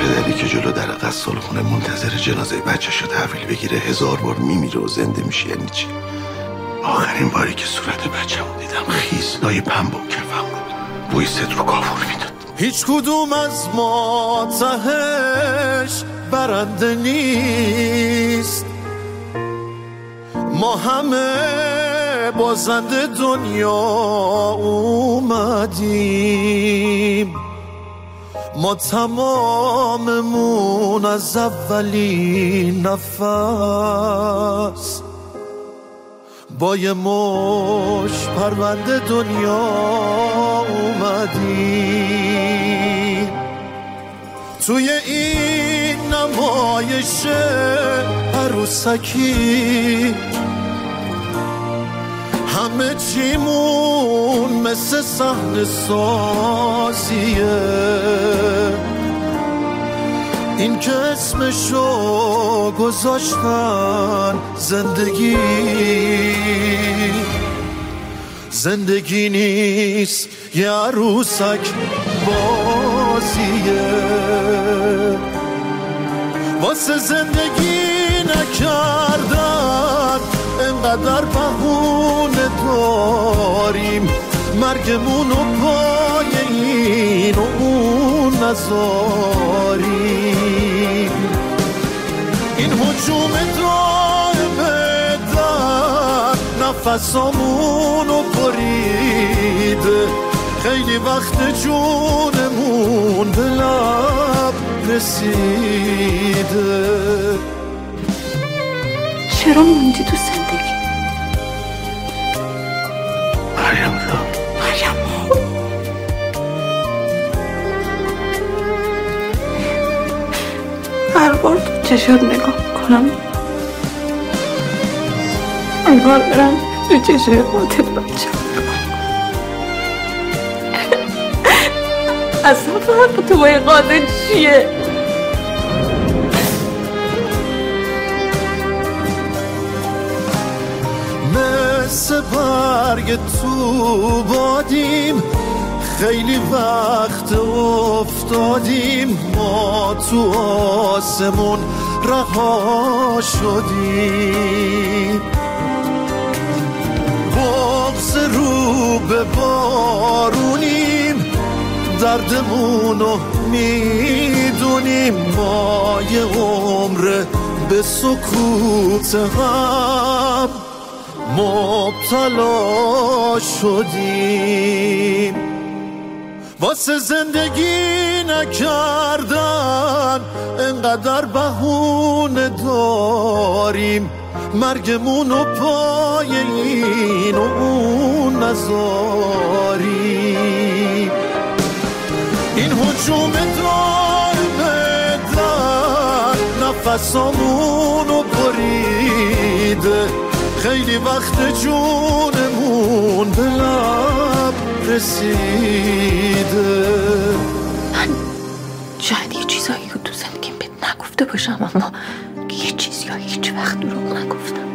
پدری که جلو در قصال خونه منتظر جنازه بچه‌شو تحویل بگیره 1000 بار میمیره و زنده میشه یعنی چی؟ آخرین باری که صورت بچه‌مو دیدم خیس لای پنبه و کفم بود، بوی صدر و کافور میداد. هیچ کدوم از ما تهش برنده نیست، ما همه بازنده دنیا اومدیم، ما تماممون از اولین نفس با یه مش پرونده دنیا اومدیم. توی این نمایش عروسکی همه چیمون مثل صحنه سازیه، این که اسمشو گذاشتن زندگی، زندگی نیست یه عروسک بازیه. واسه زندگی نکردن انقدر بهونه داریم، مرگمونو پای این و اون نذاریم. این هجوم دائمه در نفسامونو بریده، خیلی وقت جونمون به لب رسیده. چرا موندی تو زندگی؟ مریم جان، مریم هر بار تو چشات نگاه کنم انگار برم تو چشای قاتل بچه اصلا فرق تو با این قاتل چیه؟ مثل برگ تو بادیم، خیلی وقت افتادیم، ما تو آسمون رها شدیم. بغض رو به بارونیم، دردمونو میدونیم، ما یه عمر به سکوت هم مبتلا شدیم. واسه زندگی نکردن انقدر بهونه داریم، مرگمونو پای این و اون نذاریم. این هجوم دائمه در نفسامونو بریده، خیلی وقت جونمون به لب رسیده. من شاید یه چیزایی که تو زندگیم بهت نگفته باشم، اما یه چیزی هیچ وقت دروغ نگفتم.